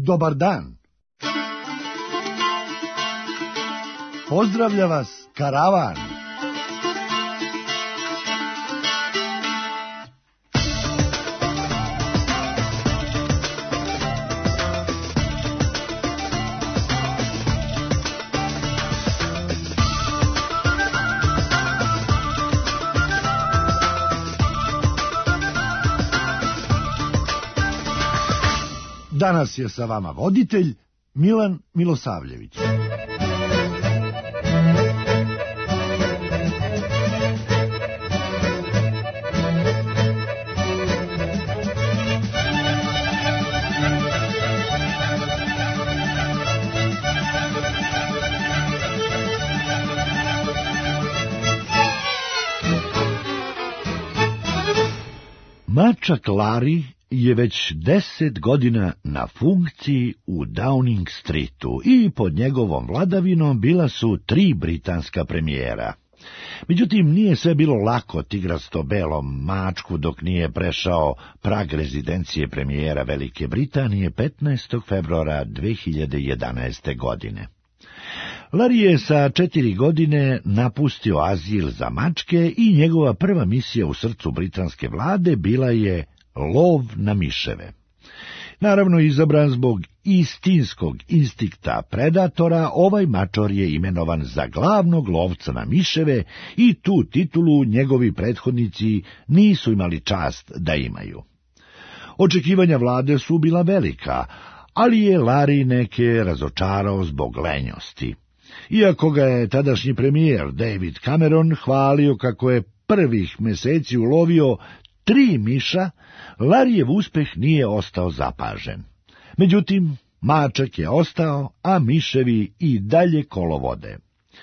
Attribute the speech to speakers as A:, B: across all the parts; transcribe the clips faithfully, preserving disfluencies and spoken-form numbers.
A: Dobar dan. Pozdravlja vas karavan. Danas je sa vama voditelj Milan Milosavljević. Mačak Larry je već deset godina na funkciji u Downing Streetu i pod njegovom vladavinom bila su tri britanska premijera. Međutim, nije sve bilo lako tigrasto-belom mačku dok nije prešao prag rezidencije premijera Velike Britanije petnaestog februara dve hiljade jedanaeste. godine. Larry je sa četiri godine napustio azil za mačke i njegova prva misija u srcu britanske vlade bila je lov na miševe. Naravno, izabran zbog istinskog instinkta predatora, ovaj mačor je imenovan za glavnog lovca na miševe i tu titulu njegovi prethodnici nisu imali čast da imaju. Očekivanja vlade su bila velika, ali je Larry neke razočarao zbog lenjosti. Iako ga je tadašnji premijer David Cameron hvalio kako je prvih meseci ulovio tri miša, Larryjev uspeh nije ostao zapažen. Međutim, mačak je ostao, a miševi i dalje kolovode.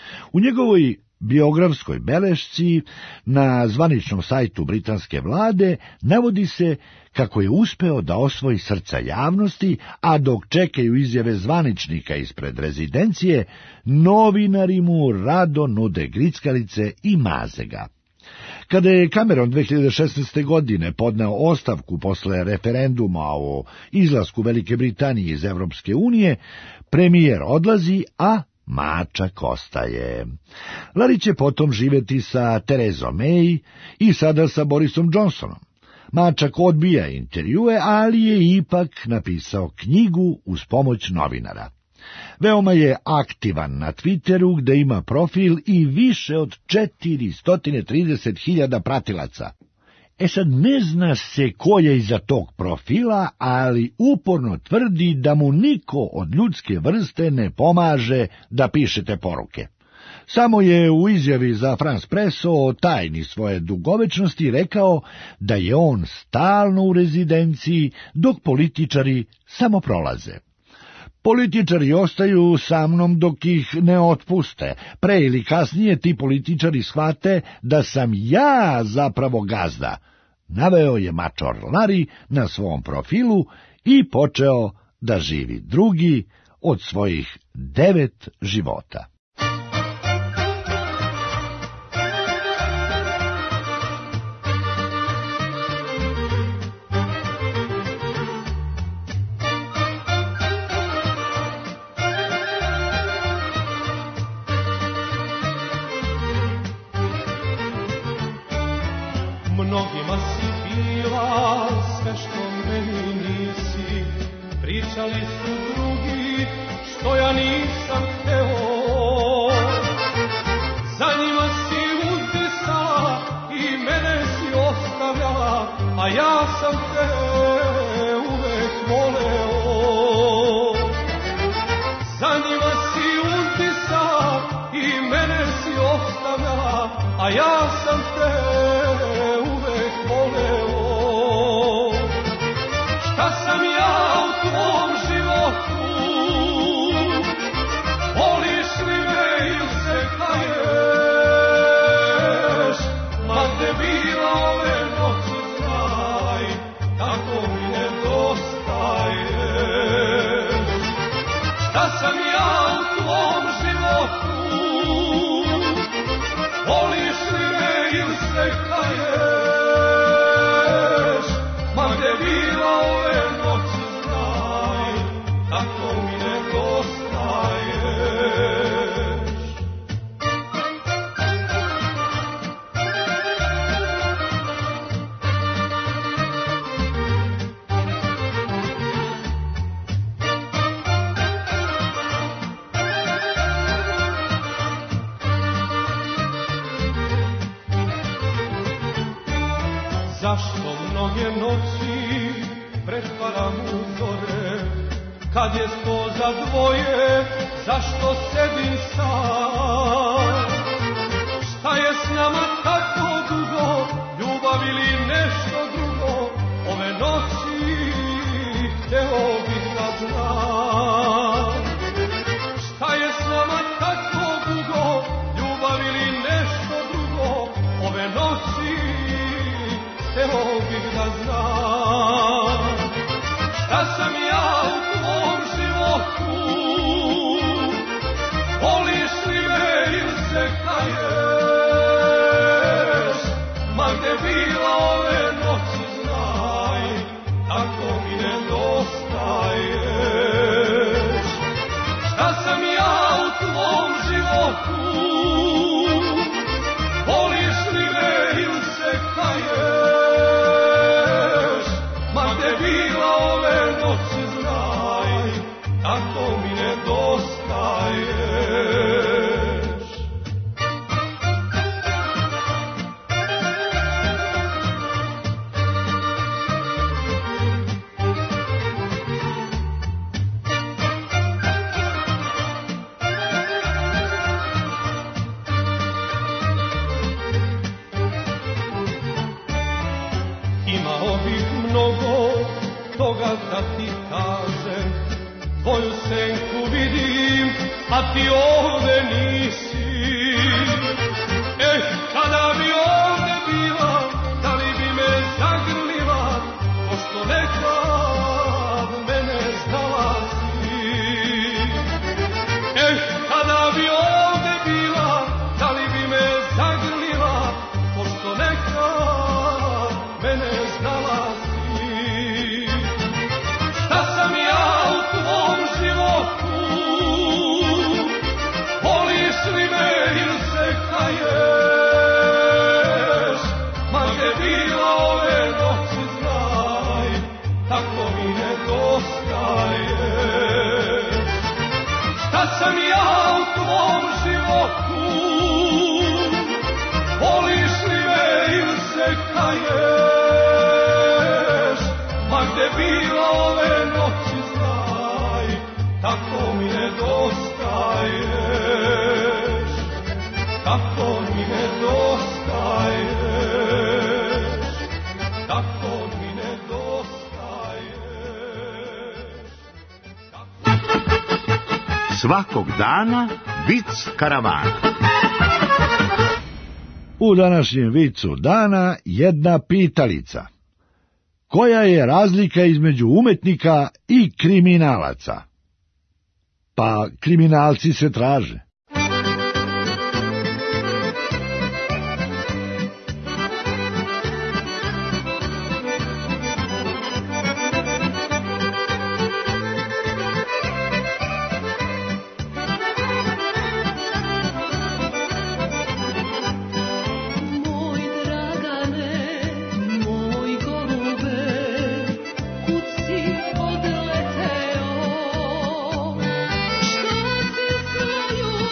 A: U njegovoj biografskoj belešci na zvaničnom sajtu britanske vlade navodi se kako je uspeo da osvoji srca javnosti, a dok čekaju izjave zvaničnika ispred rezidencije, novinari mu rado nude grickalice i maze ga. Kada je Cameron dve hiljade šesnaeste. godine podneo ostavku posle referenduma o izlasku Velike Britanije iz Evropske unije, premijer odlazi, a mačak ostaje. Larry će potom živjeti sa Therezom May i sada sa Borisom Johnsonom. Mačak odbija intervjue, ali je ipak napisao knjigu uz pomoć novinara. Veoma je aktivan na Twitteru, gde ima profil i više od četiristo trideset hiljada pratilaca. E sad, ne zna se ko je iza tog profila, ali uporno tvrdi da mu niko od ljudske vrste ne pomaže da pišete poruke. Samo je u izjavi za France Presso o tajni svoje dugovečnosti rekao da je on stalno u rezidenciji, dok političari samo prolaze. Političari ostaju sa mnom dok ih ne otpuste. Pre ili kasnije ti političari shvate da sam ja zapravo gazda, naveo je mačor Larry na svom profilu i počeo da živi drugi od svojih devet života.
B: Mnogima si bila sve što meni nisi, pričali su drugi što ja nisam hteo. Za njima si uzdisala i mene si ostavljala, a ja sam te uvek voleo. Za njima si uzdisala i mene si ostavljala, a ja sam te šta sam ja u tvom životu, voliš li me ili se kaješ, ma te bila ove noći znaj, tako mi nedostaješ. Šta sam ja u tvom životu, voliš li me ili se kaješ, tako mi nedostaješ. Zašto mnoge noći pretvaram uzore, kad je sto za dvoje, zašto sedim sam? Šta je s nama tako dugo, ljubav ili nešto drugo, ove noći hteo bih da znam. Šta je s nama tako dugo, ljubav ili nešto drugo, ove noći hteo bih da znam. Šta sam ja u tvom životu, voliš li me ili se kaješ? Ma gde bila ove noći znaj, tako mi nedostaješ. Šta sam ja u tvom životu, voliš li me ili se kaješ? Ma gde bila ove noći znaj, tako mi nedostaješ. Imao bih mnogo toga da ti kažem, tvoju senku vidim, a ti ovde nisi. Eh, kada bi ovde bila, da li bi me zagrlila, pošto nekad mene znala si. Eh, kada bi ovde bila, da li bi me zagrlila, pošto nekad mene znala si. Šta sam ja u tvom životu, voliš li me ili se kaješ? Ma gde bila ove noći znaj, tako mi nedostaješ. Šta sam ja u tvom životu, voliš li me ili se kaješ? Ma gde bila ove noći znaj, tako mi nedostaješ. Tako mi nedostaješ. Tako mi nedostaješ.
C: Svakog dana vic karavana.
A: U današnjem vicu dana jedna pitalica. Koja je razlika između umetnika i kriminalaca? Pa kriminalci se traže.
D: Što si svoju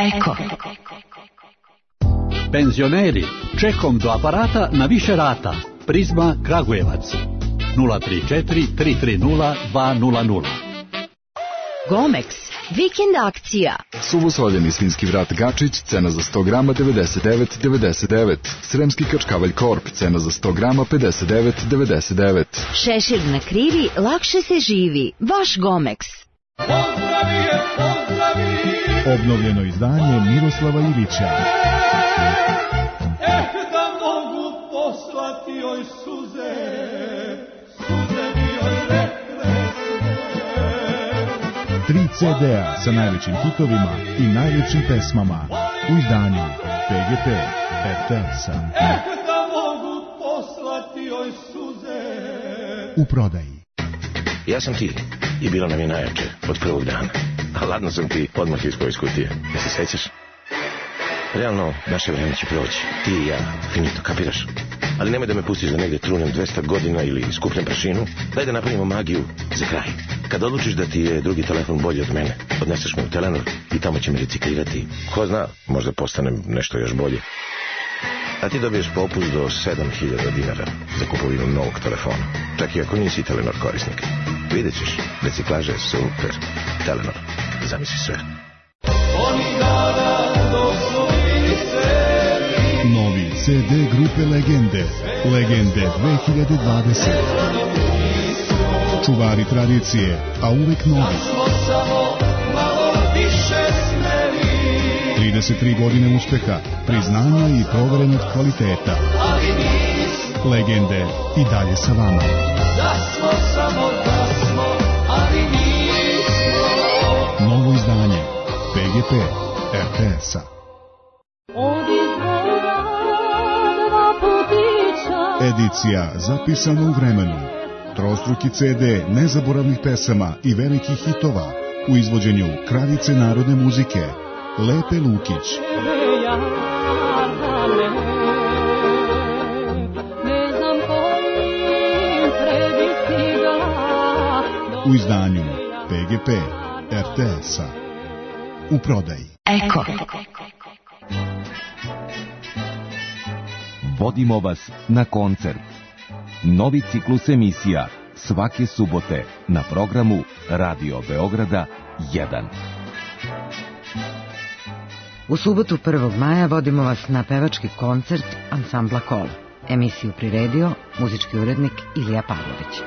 D: Eko.
E: Penzioneri, čekom do aparata na više rata. Prizma Kragujevac. nula tri četiri tri tri nula dva nula nula.
D: Gomex, vikend akcija.
F: Suvo soljeni svinjski vrat Gačić, cena za sto grama devedeset devet devedeset devet. Sremski kačkavalj Korp, cena za sto grama pedeset devet devedeset devet.
D: Šešir na krivi, lakše se živi. Vaš Gomex.
B: Pozdravi je, pozdravi.
G: Obnovljeno izdanje Miroslava Ivića.
B: Eh, da mogu poslati joj suze, suze bi joj rekle sve.
G: Tri ce de a sa najvećim hitovima i najljepšim pesmama u izdanju P G P R T S-a.
B: Eh, da mogu poslati joj suze.
G: U prodaji.
H: Ja sam ti i bilo nam je najjače od prvog dana. A ladno sam ti odmah ispao iz kutije. Ja se sećaš? Realno, naše vreme će proći. Ti i ja, finito, kapiraš? Ali nemoj da me pustiš da negde trunem dvesta godina ili skupljam prašinu. Daj da napravimo magiju za kraj. Kad odlučiš da ti je drugi telefon bolji od mene, odneseš me u Telenor i tamo će me reciklirati. Ko zna, možda postanem nešto još bolje. A ti dobiješ popust do sedam hiljada dinara za kupovinu novog telefona. Čak i ako nisi Telenor korisnik. Vidjet ćeš, reciklaža je super. Telenor, zamisli sve.
B: Oni dana dok smo bili seli.
G: Novi ce de grupe Legende. Legende dve hiljade dvadeset. Čuvari tradicije, a uvek novi.
B: Smo samo malo više smeli.
G: trideset tri godine uspeha, priznanja i proverenog kvaliteta.
B: Ali nismo.
G: Legende i dalje sa vama.
B: Da smo samo da smo, ali nismo.
G: Novo izdanje P G P R T S-a. Edicija zapisana u vremenu. Trostruki ce de nezaboravnih pesama i velikih hitova u izvođenju kraljice narodne muzike Lepe Lukić. U izdanju P G P R T S-a. U prodaji.
D: Eko.
I: Vodimo vas na koncert. Novi ciklus emisija svake subote na programu Radio Beograda jedan.
J: U subotu prvog maja vodimo vas na pevački koncert Ansambla Kola. Emisiju priredio muzički urednik Ilija Pavlović.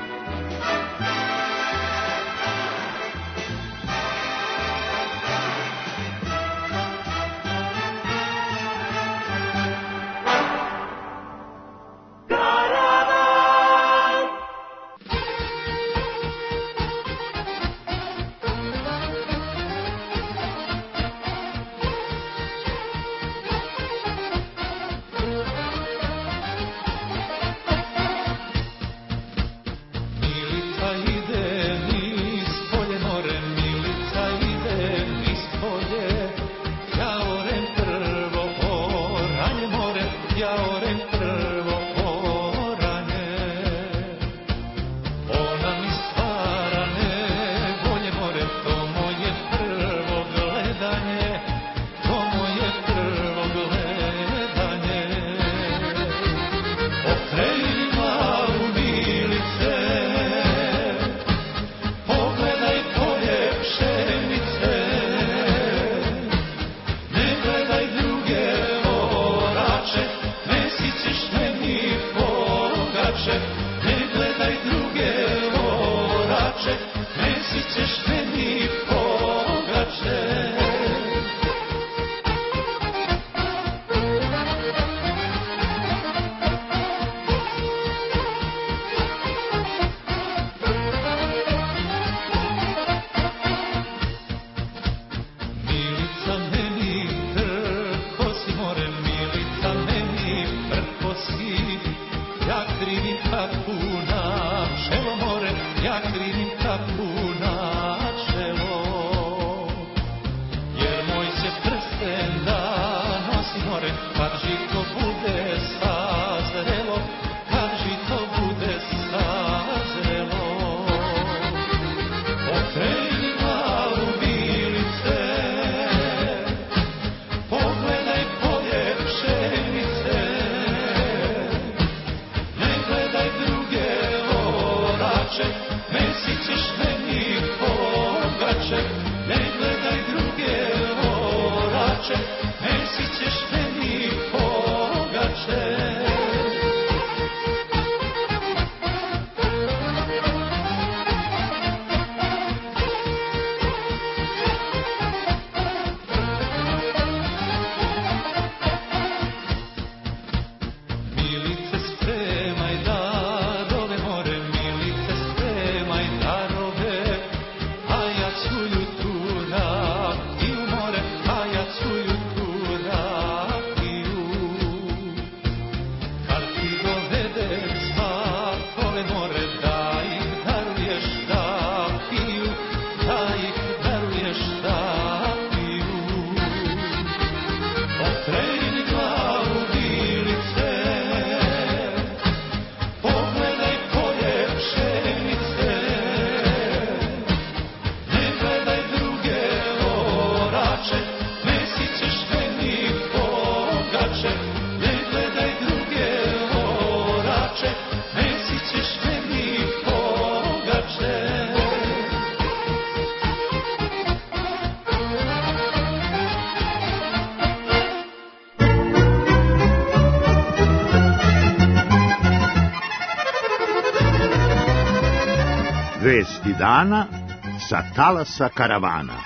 B: orače, mesi ćeš meni pogače, ne gledaj druge orače, mesi ćeš meni pogače.
C: Vesti dana sa talasa karavana.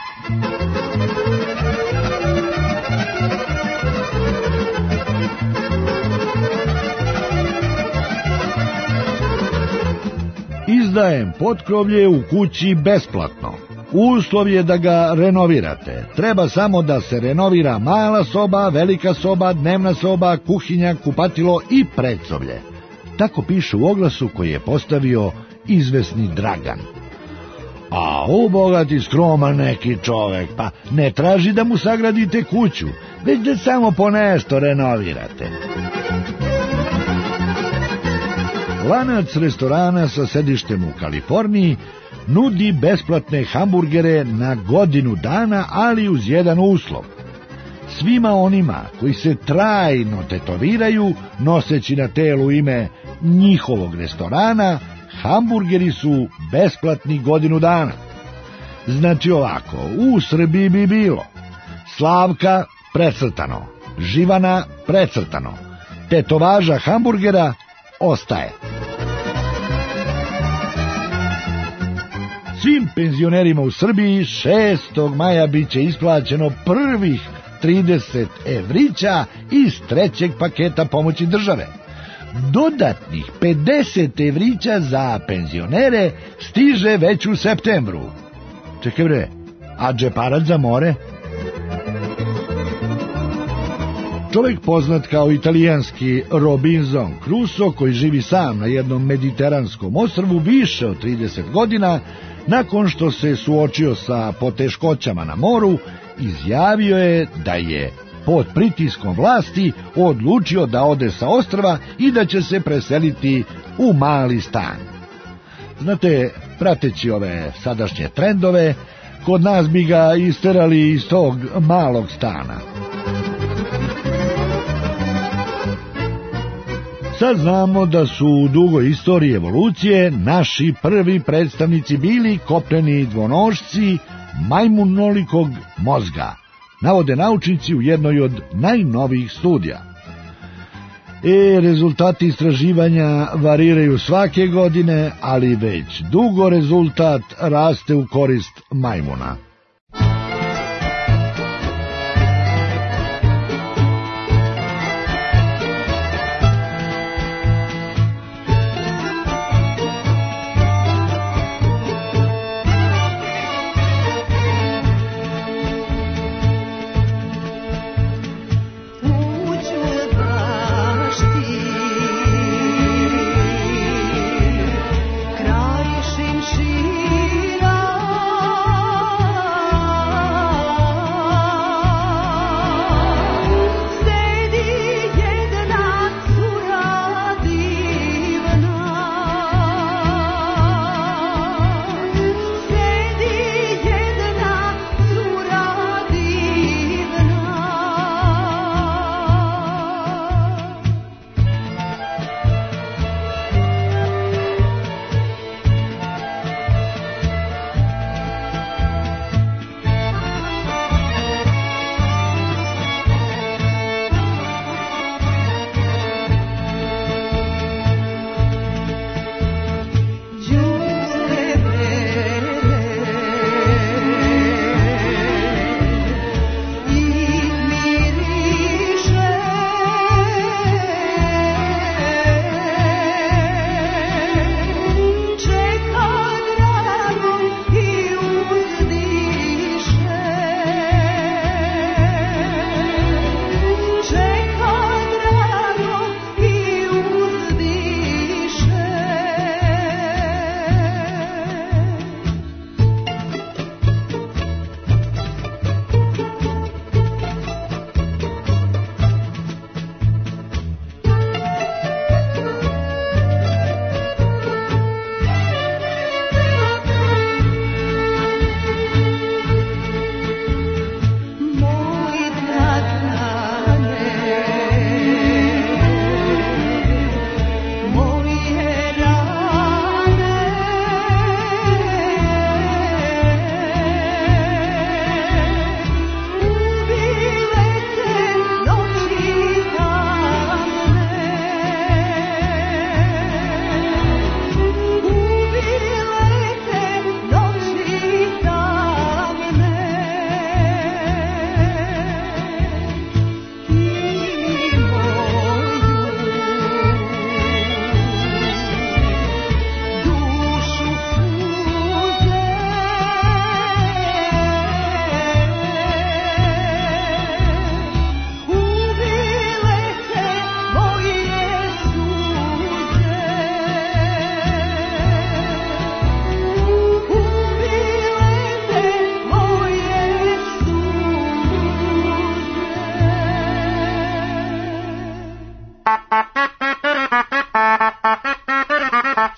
A: Izdajem potkrovlje u kući besplatno. Uslov je da ga renovirate. Treba samo da se renovira mala soba, velika soba, dnevna soba, kuhinja, kupatilo i predsoblje. Tako piše u oglasu koji je postavio izvesni Dragan. A o bogati skroman neki čovek, pa ne traži da mu sagradite kuću, već da samo po nešto renovirate. Lanac restorana sa sedištem u Kaliforniji nudi besplatne hamburgere na godinu dana, ali uz jedan uslov. Svima onima koji se trajno tetoviraju, noseći na telu ime njihovog restorana, hamburgeri su besplatni godinu dana. Znači ovako, u Srbiji bi bilo Slavka precrtano, Živana precrtano, tetovaža hamburgera ostaje. Svim penzionerima u Srbiji šestog maja biće isplaćeno prvih trideset evrića iz trećeg paketa pomoći države. Dodatnih pedeset evrića za penzionere stiže već u septembru. Čekaj bre, a džeparac za more? Čovjek poznat kao italijanski Robinson Crusoe, koji živi sam na jednom mediteranskom ostrvu više od trideset godina, nakon što se suočio sa poteškoćama na moru, izjavio je da je pod pritiskom vlasti odlučio da ode sa ostrva i da će se preseliti u mali stan. Znate, prateći ove sadašnje trendove, kod nas bi ga isterali iz tog malog stana. Sad znamo da su u dugoj istoriji evolucije naši prvi predstavnici bili kopneni dvonošci majmunolikog mozga, navode naučnici u jednoj od najnovijih studija. E, rezultati istraživanja variraju svake godine, ali već dugo rezultat raste u korist majmuna.
K: Kraj šinšira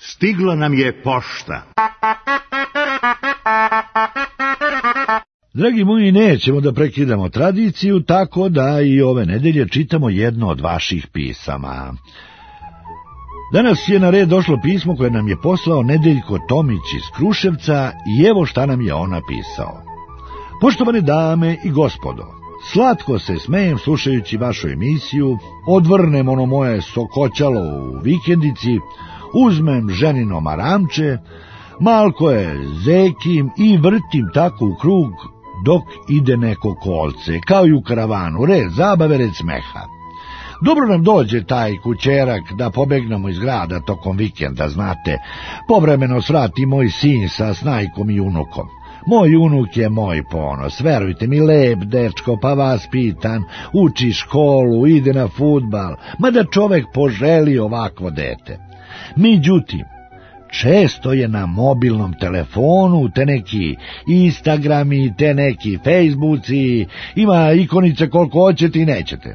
C: Stigla nam je pošta.
A: Dragi moji, nećemo da prekidamo tradiciju, tako da i ove nedelje čitamo jedno od vaših pisama. Danas je na red došlo pismo koje nam je poslao Nedeljko Tomić iz Kruševca i evo šta nam je on napisao. Poštovane dame i gospodo, slatko se smejem slušajući vašu emisiju, odvrnem ono moje sokoćalo u vikendici, uzmem ženino maramče, malko je zekim i vrtim tako u krug dok ide neko kolce, kao i u karavanu, red zabave, red smeha. Dobro nam dođe taj kućerak da pobegnemo iz grada tokom vikenda, znate, povremeno svrati moj sin sa snajkom i unukom. Moj unuk je moj ponos, verujte mi, lep dečko, pa vaspitan, uči školu, ide na fudbal, mada čovek poželi ovakvo dete. Međutim, često je na mobilnom telefonu, te neki Instagrami, te neki Facebooci, ima ikonice koliko hoćete i nećete.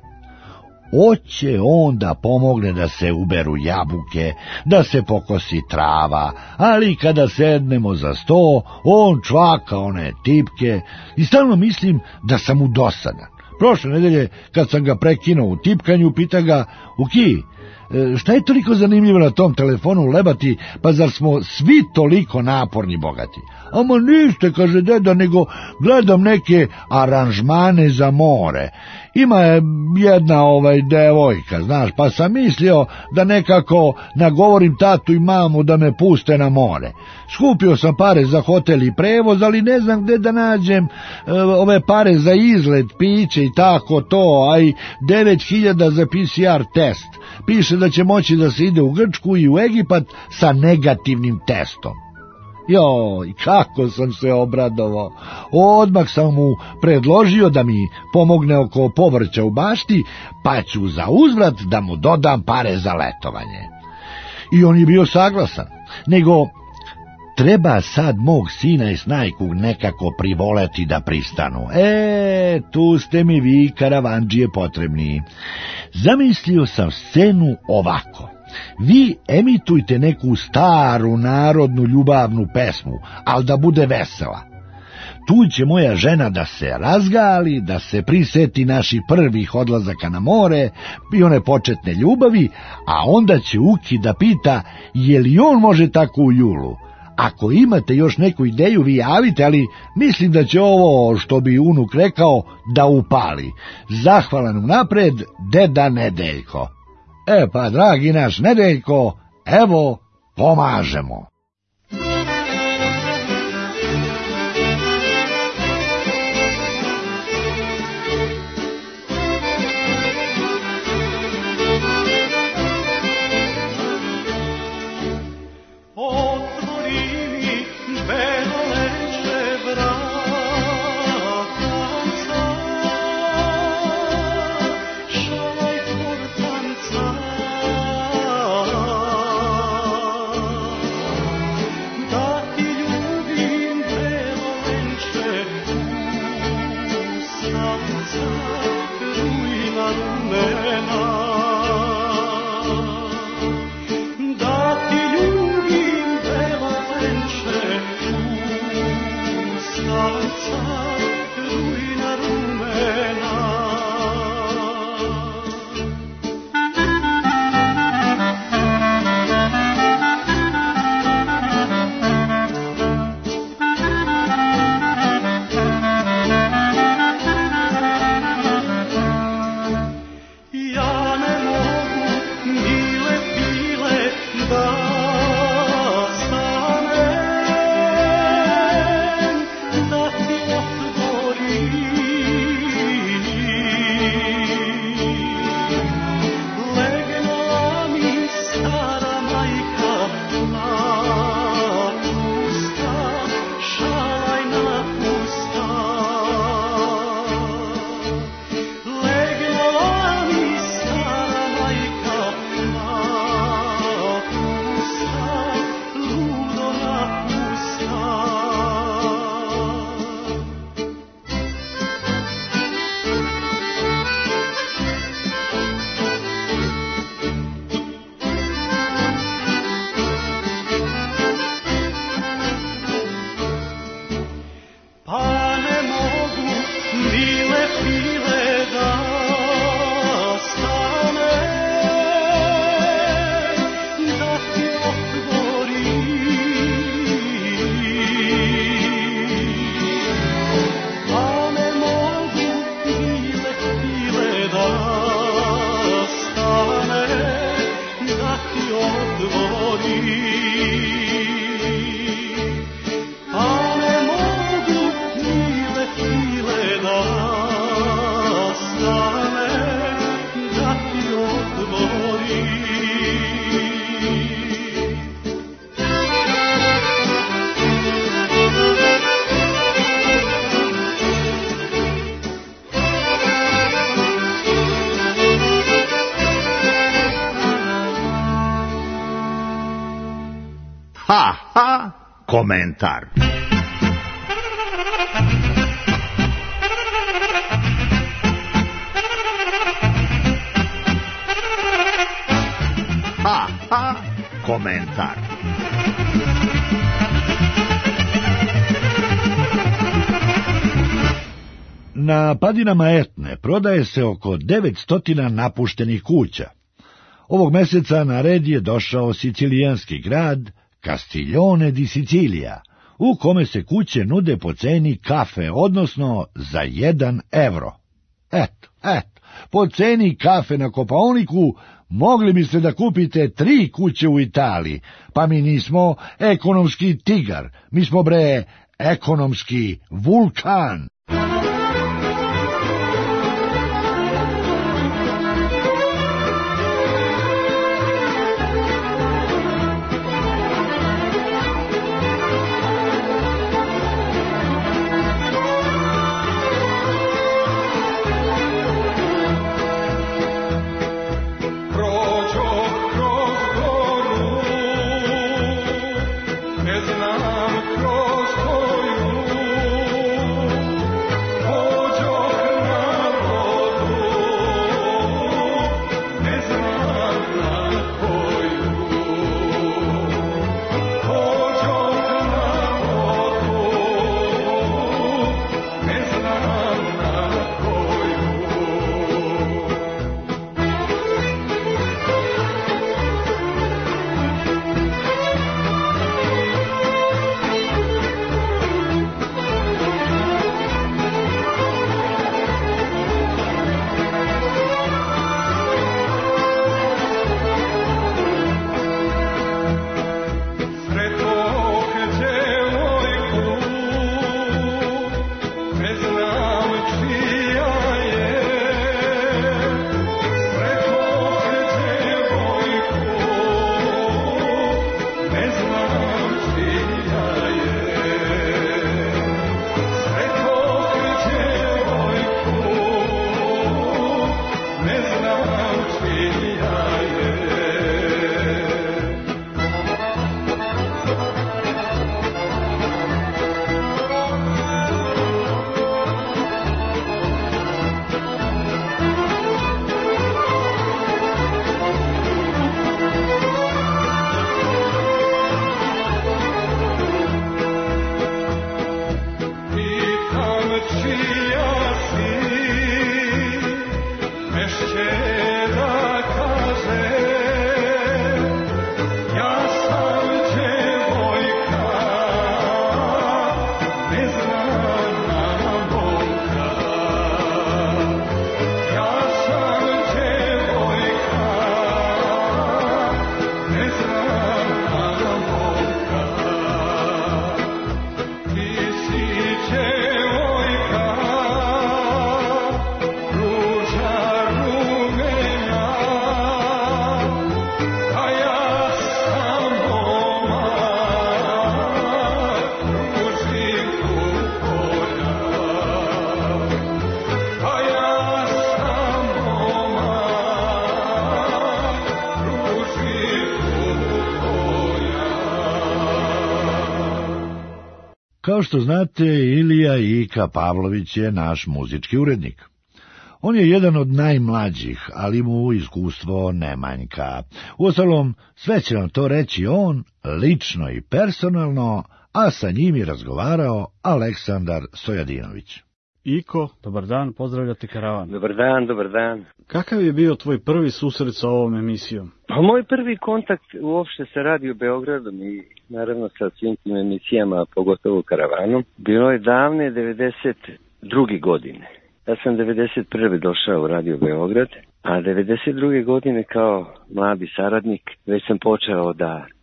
A: Oće on da pomogne da se uberu jabuke, da se pokosi trava, ali kada sednemo za sto, on čvaka one tipke i stalno mislim da sam mu dosadan. Prošle nedelje, kad sam ga prekinuo u tipkanju, pita ga, Uki, šta je toliko zanimljivo na tom telefonu lebati, pa zar smo svi toliko naporni bogati? Ama niste, kaže deda, nego gledam neke aranžmane za more. Ima je jedna ovaj devojka, znaš, pa sam mislio da nekako nagovorim tatu i mamu da me puste na more. Skupio sam pare za hotel i prevoz, ali ne znam gde da nađem e, ove pare za izlet, piće i tako to, a i devet hiljada za P C R test. Piše da će moći da se ide u Grčku i u Egipat sa negativnim testom. Joj, kako sam se obradovao. Odmah sam mu predložio da mi pomogne oko povrća u bašti, pa ću za uzvrat da mu dodam pare za letovanje. I on je bio saglasan, nego treba sad mog sina i snajku nekako privoleti da pristanu. E, tu ste mi vi, karavandžije, potrebni. Zamislio sam scenu ovako. Vi emitujte neku staru narodnu ljubavnu pesmu, ali da bude vesela. Tu će moja žena da se razgali, da se priseti naših prvih odlazaka na more i one početne ljubavi, a onda će Uki da pita je li on može tako u julu. Ako imate još neku ideju, vi javite, ali mislim da će ovo, što bi unuk rekao, da upali. Zahvalan unapred, deda Nedeljko. E pa, dragi naš Nedeljko, evo, pomažemo.
B: a ne mogu mile, mile da stane, da ti odgovorim.
C: Ha, ha, komentar. Ha, ha, komentar.
A: Na padinama Etne prodaje se oko devetsto napuštenih kuća. Ovog meseca na red je došao sicilijanski grad Castiglione di Sicilia, u kome se kuće nude po ceni kafe, odnosno za jedan evro. Eto, eto, po ceni kafe na Kopaoniku mogli biste da kupite tri kuće u Italiji, pa mi nismo ekonomski tigar, mi smo bre ekonomski vulkan. Kao što znate, Ilija Ika Pavlović je naš muzički urednik. On je jedan od najmlađih, ali mu iskustvo ne manjka. Uostalom, sve će nam to reći on, lično i personalno, a sa njim je razgovarao Aleksandar Stojadinović.
K: Iko, dobar dan, pozdravljate Karavan.
L: Dobar dan, dobar dan.
K: Kakav je bio tvoj prvi susret sa ovom emisijom?
L: Pa moj prvi kontakt uopšte sa Radio Beogradom i naravno sa svim tim emisijama, pogotovo Karavanom, bilo je davne devedeset druge godine. Ja sam devedeset prve došao u Radio Beograd, a devedeset druge godine kao mladi saradnik već sam počeo da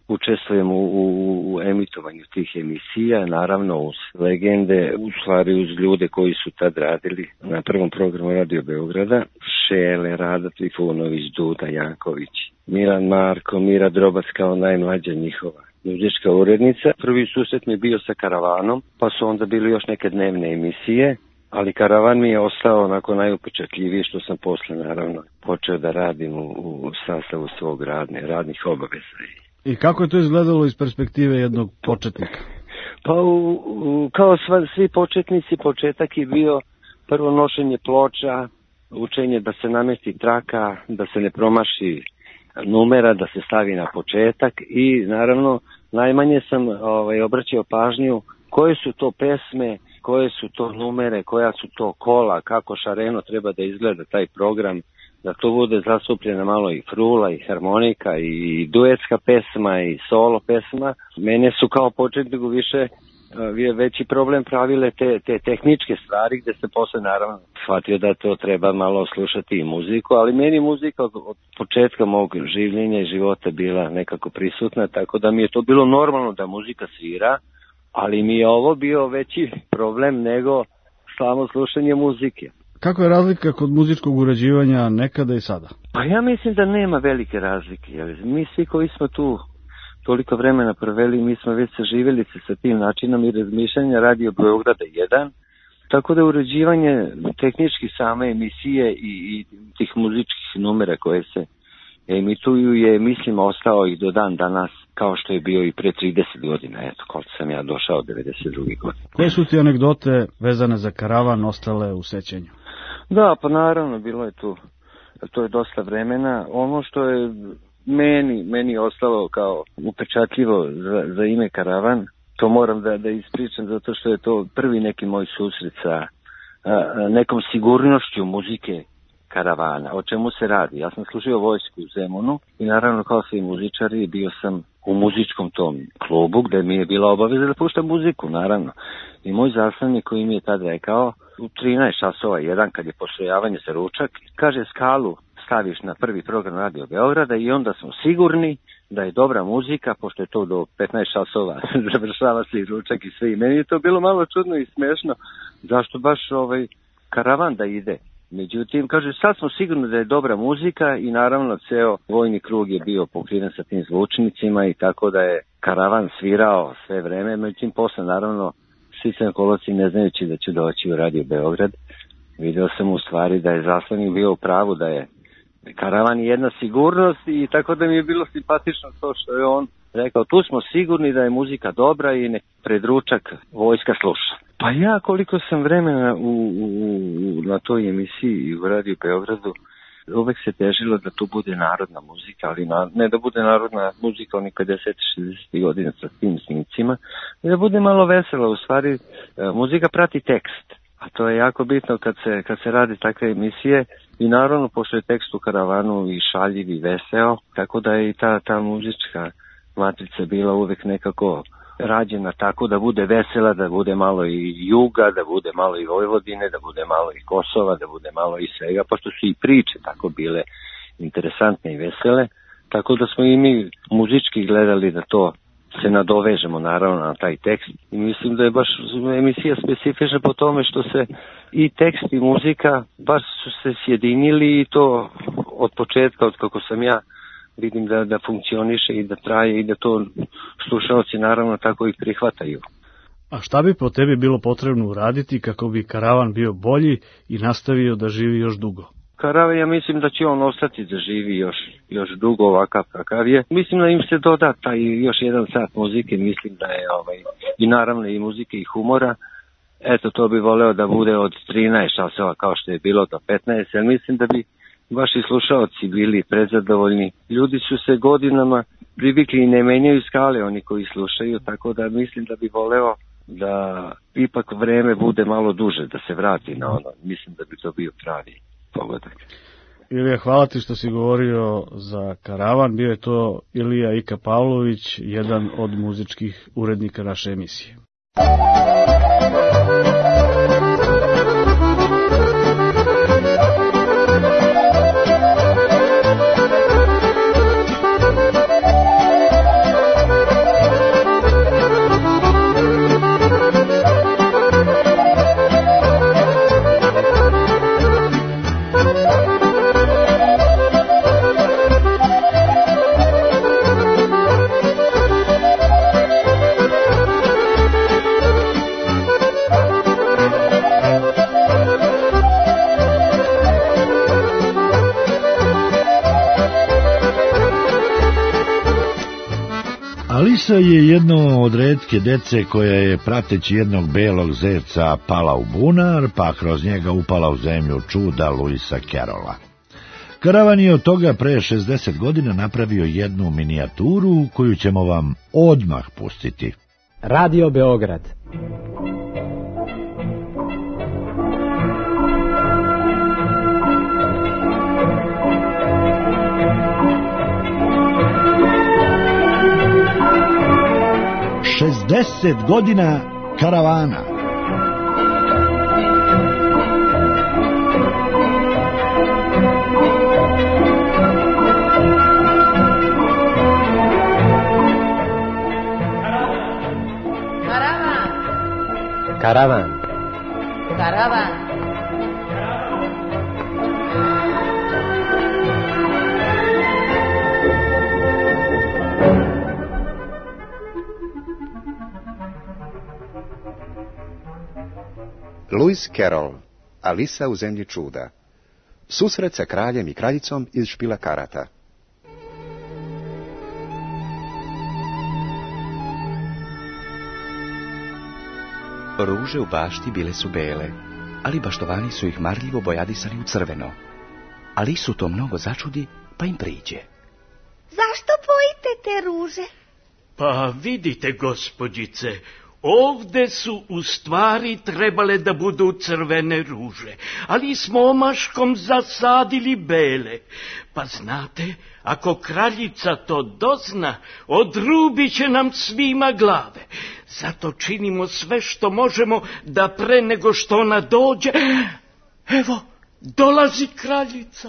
L: učestvujem u, u, u emitovanju tih emisija, naravno uz legende, u stvari uz ljude koji su tad radili na prvom programu Radio Beograda, Šele, Rada Trifunović, Duda Janković, Milan Marko, Mira Drobac kao najmlađa njihova muzička urednica. Prvi susret mi je bio sa Karavanom, pa su onda bili još neke dnevne emisije, ali Karavan mi je ostao onako najupečatljiviji, što sam posle naravno počeo da radim u, u sastavu svog radne, radnih obaveza.
K: I kako je to izgledalo iz perspektive jednog početnika?
L: Pa u, u, kao sva, svi početnici, početak je bio prvo nošenje ploča, učenje da se namesti traka, da se ne promaši numera, da se stavi na početak i naravno najmanje sam ovaj, obraćao pažnju koje su to pesme, koje su to numere, koja su to kola, kako šareno treba da izgleda taj program, da to bude zastupljena malo i frula i harmonika i duetska pesma i solo pesma. Mene su kao početniku više veći problem pravile te, te tehničke stvari, gde se posle naravno shvatio da to treba malo slušati i muziku, ali meni muzika od, od početka mog življenja i života bila nekako prisutna, tako da mi je to bilo normalno da muzika svira, ali mi je ovo bio veći problem nego samo slušanje muzike.
K: Kako je razlika kod muzičkog uređivanja nekada i sada?
L: Pa ja mislim da nema velike razlike. Jer mi svi koji smo tu toliko vremena proveli, mi smo već saživjeli se sa tim načinom i razmišljanja Radio Beograda jedan, tako da uređivanje tehnički same emisije i, i tih muzičkih numera koje se emituju je, mislim, ostao i do dan danas, kao što je bio i pre trideset godina, eto, koliko sam ja došao devedeset druge godine.
K: Koje su ti anegdote vezane za Karavan ostale u sećanju?
L: Da, pa naravno, bilo je tu, to je dosta vremena. Ono što je meni, meni ostalo kao upečatljivo za, za ime Karavan, to moram da, da ispričam, zato što je to prvi neki moj susret sa a, a, nekom sigurnošću muzike Karavana. O čemu se radi? Ja sam služio vojsku u Zemunu i naravno kao svi muzičari bio sam u muzičkom tom klubu gde mi je bila obaveza da puštam muziku, naravno. I moj zastavnik koji mi je tad rekao, u trinaest časova jedan kad je postrojavanje za ručak, kaže Skalu staviš na prvi program Radio Beograda i onda smo sigurni da je dobra muzika, pošto je to do petnaest časova završava se i ručak i sve. I meni je to bilo malo čudno i smešno, zašto baš ovaj Karavan da ide. Međutim, kaže, sad smo sigurni da je dobra muzika i naravno ceo vojni krug je bio pokriven sa tim zvučnicima i tako da je Karavan svirao sve vreme. Međutim, posle naravno svi koloci ne znajući da će doći u Radio Beograd, video sam u stvari da je zaslanik bio u pravu, da je Karavan jedna sigurnost i tako da mi je bilo simpatično to što je on rekao, tu smo sigurni da je muzika dobra i nek pred ručak vojska sluša. Pa ja koliko sam vremena u, u, u, na toj emisiji u Radio Beogradu, uvek se težilo da to bude narodna muzika, ali na, ne da bude narodna muzika onih pedeset šezdeset godina sa tim snimcima, da bude malo vesela. U stvari, muzika prati tekst, a to je jako bitno kad se, kad se radi takve emisije i naravno pošto je tekst u Karavanu i šaljiv i veseo, tako da je i ta, ta muzička matrica bila uvek nekako rađena tako da bude vesela, da bude malo i Juga, da bude malo i Vojvodine, da bude malo i Kosova, da bude malo i svega, pošto su i priče tako bile interesantne i vesele, tako da smo i mi muzički gledali da to se nadovežemo naravno na taj tekst i mislim da je baš emisija specifična po tome što se i tekst i muzika baš su se sjedinili i to od početka, od kako sam ja vidim da, da funkcioniše i da traje i da to slušalci naravno tako i prihvataju.
K: A šta bi po tebi bilo potrebno uraditi kako bi Karavan bio bolji i nastavio da živi još dugo?
L: Karavan, ja mislim da će on ostati da živi još, još dugo ovakav kakav je. Mislim da im se doda taj još jedan sat muzike, mislim da je ovaj, i naravno i muzike i humora. Eto, to bi voleo da bude od trinaest časova kao što je bilo do petnaest, jer mislim da bi vaši slušalci bili prezadovoljni. Ljudi su se godinama privikli i ne menjaju skale oni koji slušaju, tako da mislim da bi voleo da ipak vreme bude malo duže, da se vrati na ono. Mislim da bi to bio pravi pogodak.
K: Ilija, hvala ti što si govorio za Karavan. Bio je to Ilija Ika Pavlović, jedan od muzičkih urednika naše emisije.
A: Alisa je jedno od retke dece koja je, prateći jednog belog zevca, pala u bunar, pa kroz njega upala u zemlju čuda Luisa Carrolla. Karavan je od toga pre šezdeset godina napravio jednu minijaturu koju ćemo vam odmah pustiti.
M: Radio Beograd.
A: šezdeset godina karavana.
M: Karavan.
N: Karavan.
O: Lewis Carroll, Alisa u zemlji čuda. Susret sa kraljem i kraljicom iz špila karata. Ruže u bašti bile su bele, ali baštovani su ih marljivo bojadisali u crveno. Alisu to mnogo začudi, pa im priđe.
P: Zašto bojite te ruže?
Q: Pa vidite, gospođice, ovde su u stvari trebale da budu crvene ruže, ali smo omaškom zasadili bele. Pa znate, ako kraljica to dozna, odrubit će nam svima glave. Zato činimo sve što možemo da pre nego što ona dođe... Evo, dolazi kraljica.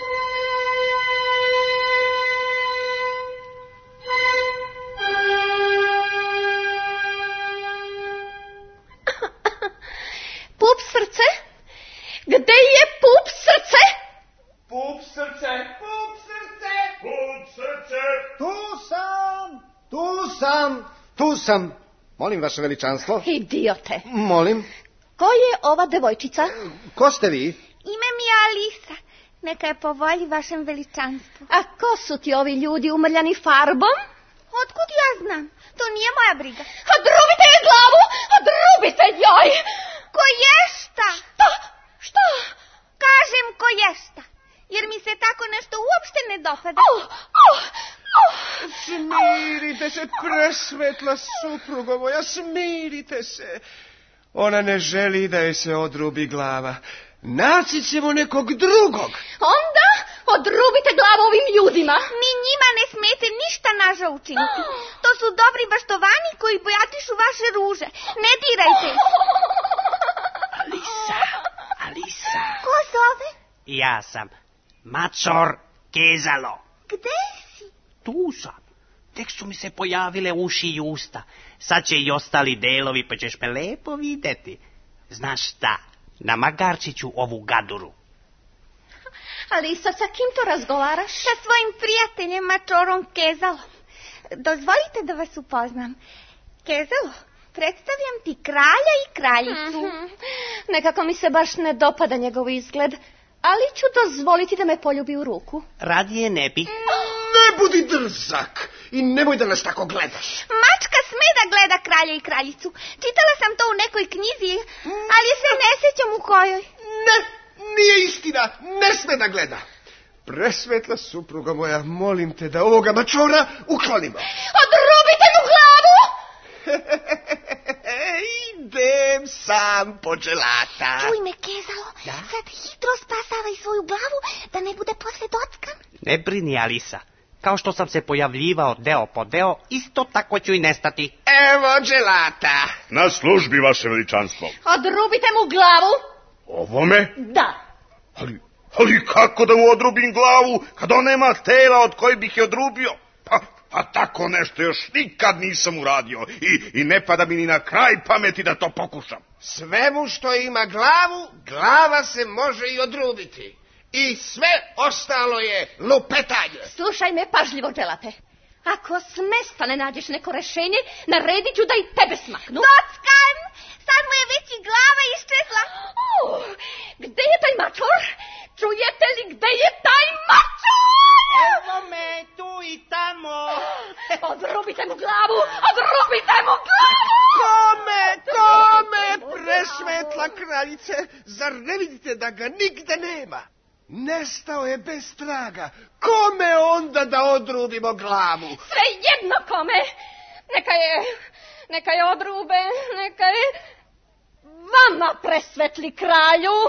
P: Pup srce? Gde je pup srce?
B: Pup srce, pup srce, pup srce. Tu sam, tu sam, tu sam. Molim, vaše veličanstvo.
P: Idiote.
B: Molim.
P: Ko je ova devojčica?
B: Ko ste vi?
P: Ime mi je Alisa. Neka je po volji vašem veličanstvu. A ko su ti ovi ljudi umrljani farbom? Otkud ja znam? To nije moja briga. Odrubite joj glavu! Odrubite joj! Koješta? Šta? Šta? Kažem koješta. Jer mi se tako nešto uopšte ne dopada. Oh, oh, oh.
B: Smirite se, presvetla suprugo moja, smirite se. Ona ne želi da je se odrubi glava. Naći ćemo nekog drugog.
P: Onda odrubite glavu ovim ljudima. Ni njima ne smete ništa naža učiniti. To su dobri baštovani koji bojatišu vaše ruže. Ne dirajte.
R: Alisa, Alisa.
P: Ko zove?
R: Ja sam Mačor Kezalo.
P: Gde si?
R: Tu sam. Tek su mi se pojavile uši i usta. Sad će i ostali delovi, pa ćeš me lepo videti. Znaš šta? Na magarčiću ovu gaduru.
P: Alisa, sa kim to razgovaraš? Sa svojim prijateljem Mačorom Kezalom. Dozvolite da vas upoznam. Kezalo, predstavljam ti kralja i kraljicu. Mm-hmm. Nekako mi se baš ne dopada njegov izgled, ali ću dozvoliti da me poljubi u ruku.
R: Radije ne bi.
B: Ne budi drzak i nemoj da nas tako gledaš.
P: Mačka sme da gleda kralja i kraljicu. Čitala sam to u nekoj knjizi, ali se ne sjećam u kojoj.
B: Ne, nije istina, ne sme da gleda. Presvetla supruga moja, molim te da ovoga mačora uklonimo.
P: Odrubite mu glavu!
B: Idem sam po dželata.
P: Čuj me, Kezalo, da? Sad hitro spasavaj svoju glavu da ne bude posle dockan.
R: Ne brini, Alisa. Kao što sam se pojavljivao deo po deo, isto tako ću i nestati.
B: Evo dželata.
C: Na službi, vaše veličanstvo.
P: Odrubite mu glavu.
C: Ovome?
P: Da.
C: Ali, ali kako da mu odrubim glavu kad on nema tela od koje bih je odrubio? Pa, pa tako nešto još nikad nisam uradio i, i ne pada mi ni na kraj pameti da to pokušam.
B: Svemu što ima glavu, glava se može i odrubiti. I sve ostalo je lupetanje.
P: Slušaj me pažljivo, dželate. Ako s mesta ne nađeš neko rešenje, naredit ću da i tebe smaknu. Dockan! Sad mu je već i glava iščezla. Uh, gde je taj mačor? Čujete li gde je taj mačor?
R: Evo me tu i tamo.
P: Odrubite Odrubite mu glavu! Odrubite mu glavu!
B: Kome, kome, presvetla kraljice, zar ne vidite da ga nigde nema? Nestao je bez traga. Kome onda da odrubimo glavu?
P: Sve jedno kome. Neka je, neka je odrube, neka je vama, presvetli kralju.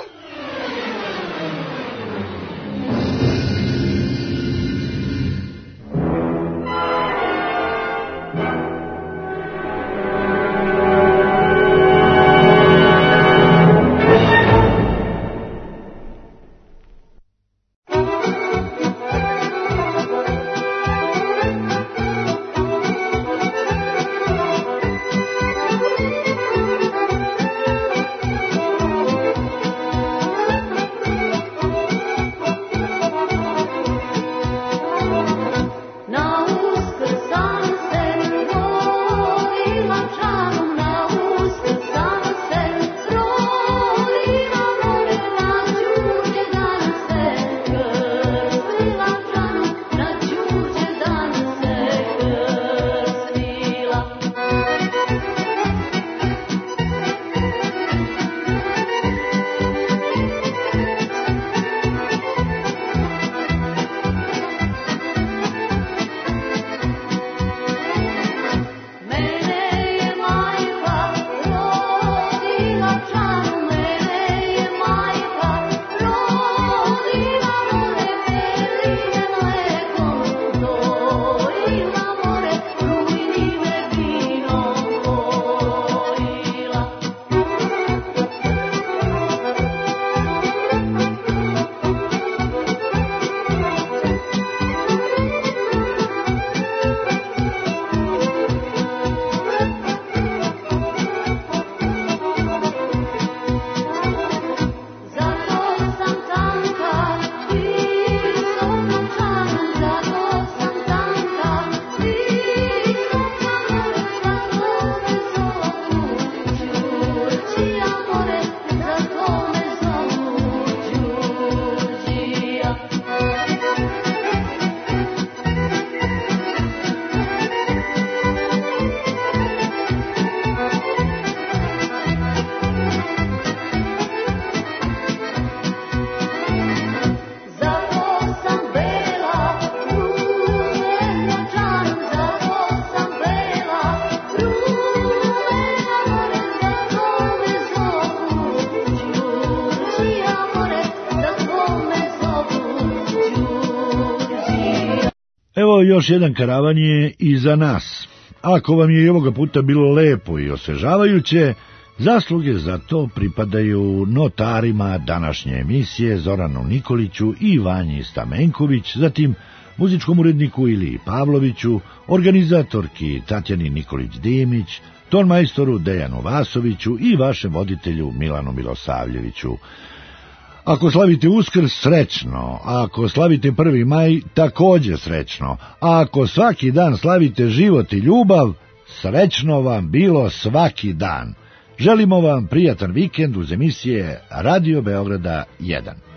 A: Evo još jedan karavan je iza nas. Ako vam je i ovoga puta bilo lepo i osvežavajuće, zasluge za to pripadaju notarima današnje emisije Zoranu Nikoliću i Vanji Stamenković, zatim muzičkom uredniku Iliji Pavloviću, organizatorki Tatjani Nikolić-Dimić, tonmajstoru Dejanu Vasoviću i vašem voditelju Milanu Milosavljeviću. Ako slavite Uskrs, srećno, a ako slavite prvi maj, također srećno, a ako svaki dan slavite život i ljubav, srećno vam bilo svaki dan. Želimo vam prijatan vikend uz emisije Radio Beograda jedan.